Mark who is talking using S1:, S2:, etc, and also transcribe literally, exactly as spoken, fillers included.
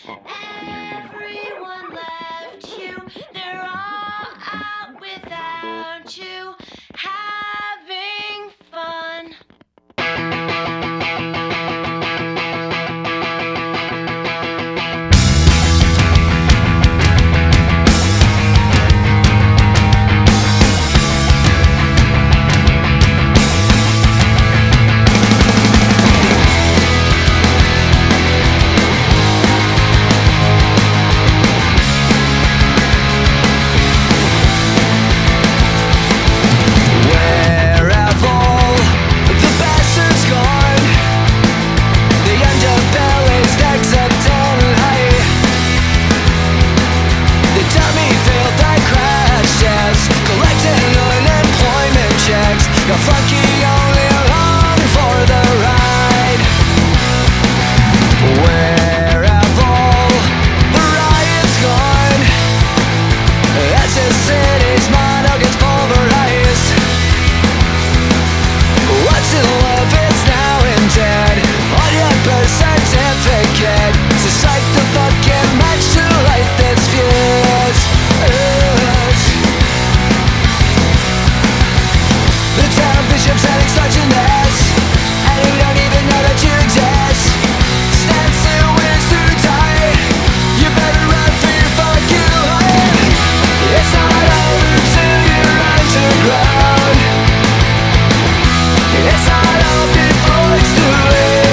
S1: Everyone left you, they're all out without you, having fun.
S2: You're funky, only along for the ride. Where have all the riots gone? As the city's motto gets pulverized, what's in love is now and dead. On your birth certificate, to strike the fucking match to light this fuse. Bishop's heading such a mess, and we don't even know that you exist. Stand still when it's too tight. You better run for your fucking life. It's not over till you're underground. It's not over before it's too late.